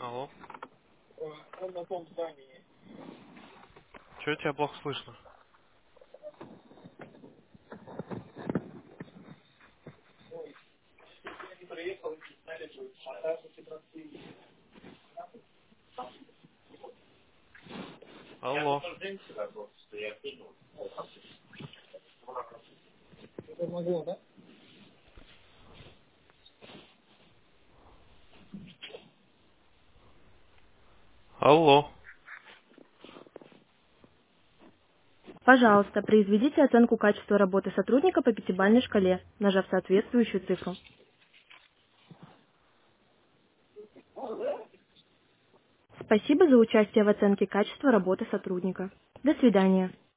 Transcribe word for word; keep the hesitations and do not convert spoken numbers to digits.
Алло. Он на том здании. Чего тебя плохо слышно? Я не приехал, не знали, что шататься пятнадцать. Я Алло. только день сюда просто, что я кинул. Это могло, да? Алло. Пожалуйста, произведите оценку качества работы сотрудника по пятибалльной шкале, нажав соответствующую цифру. Спасибо за участие в оценке качества работы сотрудника. До свидания.